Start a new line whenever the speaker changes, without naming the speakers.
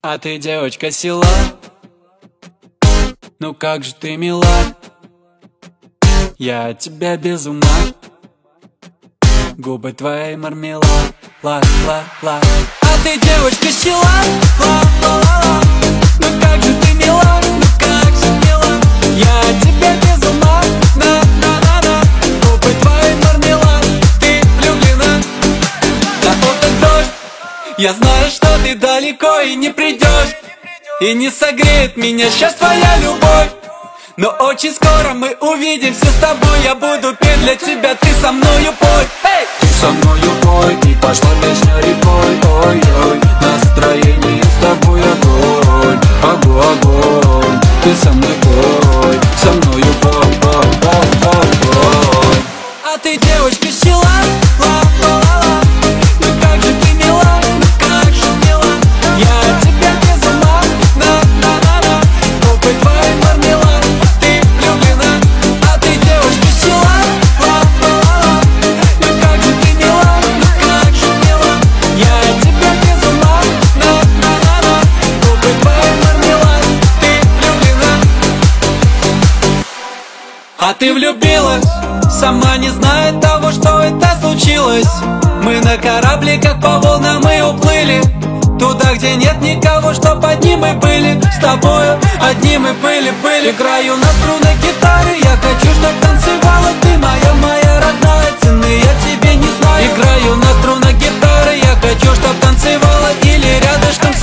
А ты девочка села, ну как же ты мила, я от тебя без ума. Губы твои мармелад, ла-ла-ла. А ты девочка села, ла-ла-ла-ла. Ну как же ты мила, ну как же мила, я от тебя без ума, на-на-на-на. Губы твои мармелад, ты влюблена. На окнах дождь, я знаю, что ты далеко и не придешь, и не согреет меня сейчас твоя любовь. Но очень скоро мы увидимся с тобой. Я буду петь для тебя, ты со мною пой. Эй!
Ты со мною пой, и пошла песня рекой. Ой-ой, настроение с тобой огонь, огонь. Ты со мной пой, со мною пой, пой.
А ты девочка села, ла-ла-ла-ла. Ну как же ты мила, ну как же мила, я от тебя без ума, на-на-на-на. Губы твои мармелад, ты влюблена. А ты девочка села, ла-ла-ла-ла. Ну как же ты мила, ну как же мила, я от тебя без ума, на-на-на-на. Губы твои мармелад, ты влюблена. А ты влюбилась, сама не зная того, что это случилось. Мы на корабликах по волнам и уплыли туда, где нет никого, чтоб одни мы были. С тобою одни мы были. Играю на струнной гитаре, я хочу, чтоб танцевала ты, моя родная. Цены я тебе не знаю. Играю на струнной гитаре, я хочу, чтоб танцевала или рядышком